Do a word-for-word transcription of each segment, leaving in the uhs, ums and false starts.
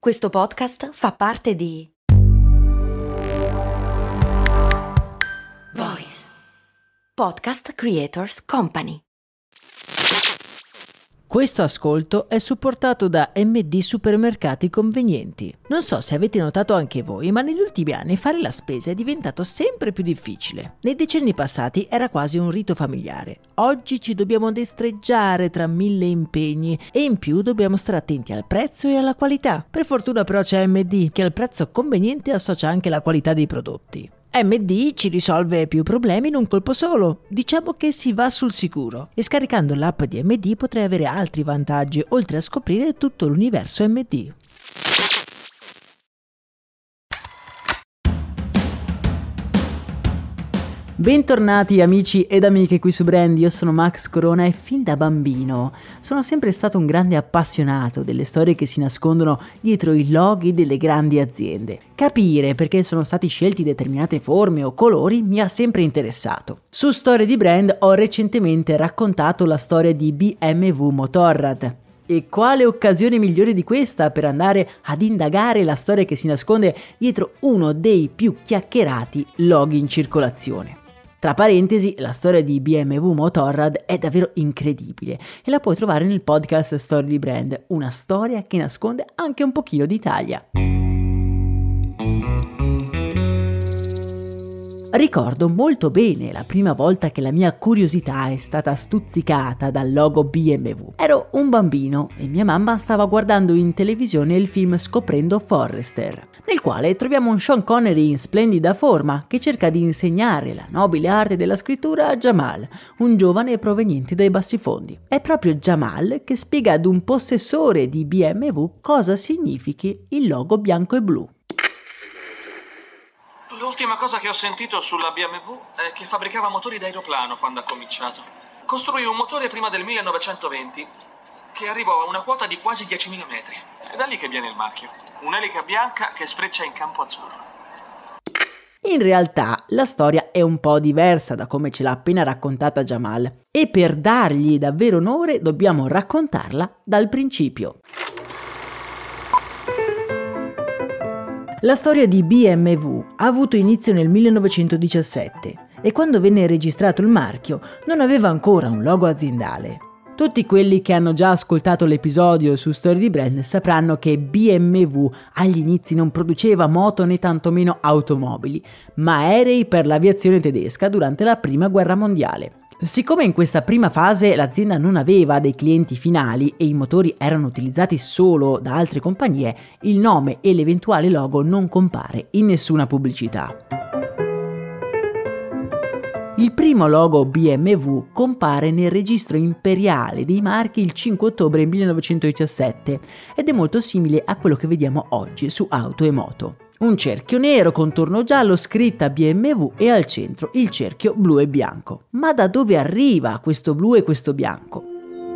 Questo podcast fa parte di Voice Podcast Creators Company. Questo ascolto è supportato da M D Supermercati Convenienti. Non so se avete notato anche voi, ma negli ultimi anni fare la spesa è diventato sempre più difficile. Nei decenni passati era quasi un rito familiare. Oggi ci dobbiamo destreggiare tra mille impegni e in più dobbiamo stare attenti al prezzo e alla qualità. Per fortuna però c'è M D, che al prezzo conveniente associa anche la qualità dei prodotti. M D ci risolve più problemi in un colpo solo. Diciamo che si va sul sicuro. E scaricando l'app di M D potrai avere altri vantaggi, oltre a scoprire tutto l'universo M D. Bentornati amici ed amiche qui su Brand, io sono Max Corona e fin da bambino sono sempre stato un grande appassionato delle storie che si nascondono dietro i loghi delle grandi aziende. Capire perché sono stati scelti determinate forme o colori mi ha sempre interessato. Su Storie di Brand ho recentemente raccontato la storia di B M W Motorrad. E quale occasione migliore di questa per andare ad indagare la storia che si nasconde dietro uno dei più chiacchierati loghi in circolazione. Tra parentesi, la storia di B M W Motorrad è davvero incredibile e la puoi trovare nel podcast Storie di Brand, una storia che nasconde anche un pochino d'Italia. Ricordo molto bene la prima volta che la mia curiosità è stata stuzzicata dal logo B M W. Ero un bambino e mia mamma stava guardando in televisione il film Scoprendo Forrester, nel quale troviamo un Sean Connery in splendida forma che cerca di insegnare la nobile arte della scrittura a Jamal, un giovane proveniente dai bassifondi. È proprio Jamal che spiega ad un possessore di B M W cosa significhi il logo bianco e blu. L'ultima cosa che ho sentito sulla B M W è che fabbricava motori d'aeroplano quando ha cominciato. Costruì un motore prima del millenovecentoventi che arrivò a una quota di quasi diecimila metri. È da lì che viene il marchio. Un'elica bianca che sfreccia in campo azzurro. In realtà la storia è un po' diversa da come ce l'ha appena raccontata Jamal e per dargli davvero onore dobbiamo raccontarla dal principio. La storia di B M W ha avuto inizio nel millenovecentodiciassette e quando venne registrato il marchio non aveva ancora un logo aziendale. Tutti quelli che hanno già ascoltato l'episodio su Storie di Brand sapranno che B M W agli inizi non produceva moto né tantomeno automobili, ma aerei per l'aviazione tedesca durante la Prima Guerra Mondiale. Siccome in questa prima fase l'azienda non aveva dei clienti finali e i motori erano utilizzati solo da altre compagnie, il nome e l'eventuale logo non compare in nessuna pubblicità. Il primo logo B M W compare nel registro imperiale dei marchi il cinque ottobre millenovecentodiciassette ed è molto simile a quello che vediamo oggi su auto e moto. Un cerchio nero, contorno giallo, scritta B M W e al centro il cerchio blu e bianco. Ma da dove arriva questo blu e questo bianco?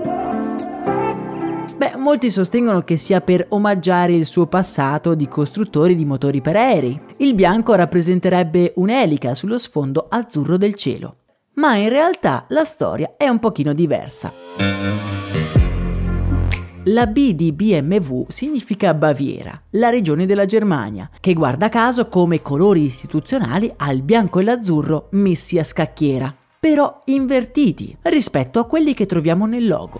Beh, molti sostengono che sia per omaggiare il suo passato di costruttore di motori per aerei. Il bianco rappresenterebbe un'elica sullo sfondo azzurro del cielo. Ma in realtà la storia è un pochino diversa. La B di B M W significa Baviera, la regione della Germania, che guarda caso come colori istituzionali ha il bianco e l'azzurro messi a scacchiera, però invertiti rispetto a quelli che troviamo nel logo.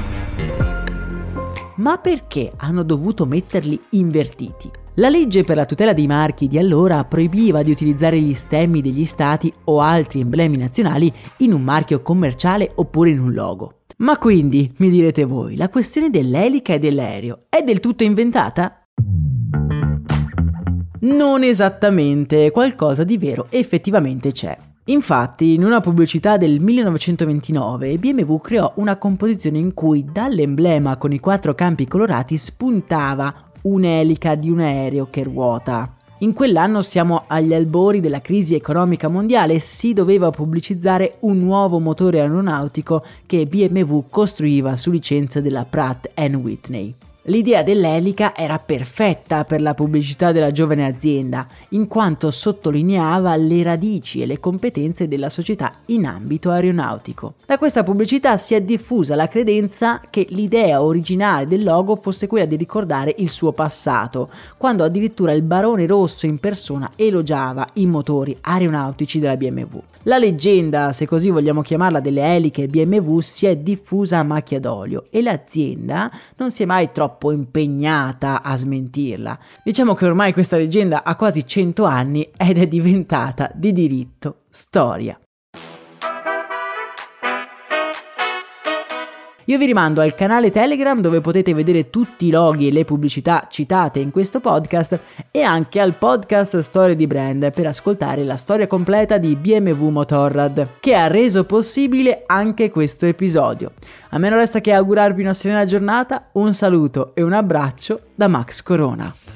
Ma perché hanno dovuto metterli invertiti? La legge per la tutela dei marchi di allora proibiva di utilizzare gli stemmi degli stati o altri emblemi nazionali in un marchio commerciale oppure in un logo. Ma quindi, mi direte voi, la questione dell'elica e dell'aereo è del tutto inventata? Non esattamente, qualcosa di vero effettivamente c'è. Infatti, in una pubblicità del millenovecentoventinove, B M W creò una composizione in cui dall'emblema con i quattro campi colorati spuntava un'elica di un aereo che ruota. In quell'anno siamo agli albori della crisi economica mondiale e si doveva pubblicizzare un nuovo motore aeronautico che B M W costruiva su licenza della Pratt and Whitney. L'idea dell'elica era perfetta per la pubblicità della giovane azienda, in quanto sottolineava le radici e le competenze della società in ambito aeronautico. Da questa pubblicità si è diffusa la credenza che l'idea originale del logo fosse quella di ricordare il suo passato, quando addirittura il barone rosso in persona elogiava i motori aeronautici della B M W. La leggenda, se così vogliamo chiamarla, delle eliche B M W si è diffusa a macchia d'olio e l'azienda non si è mai troppo impegnata a smentirla. Diciamo che ormai questa leggenda ha quasi cento anni ed è diventata di diritto storia. Io vi rimando al canale Telegram dove potete vedere tutti i loghi e le pubblicità citate in questo podcast e anche al podcast Storie di Brand per ascoltare la storia completa di B M W Motorrad, che ha reso possibile anche questo episodio. A me non resta che augurarvi una serena giornata, un saluto e un abbraccio da Max Corona.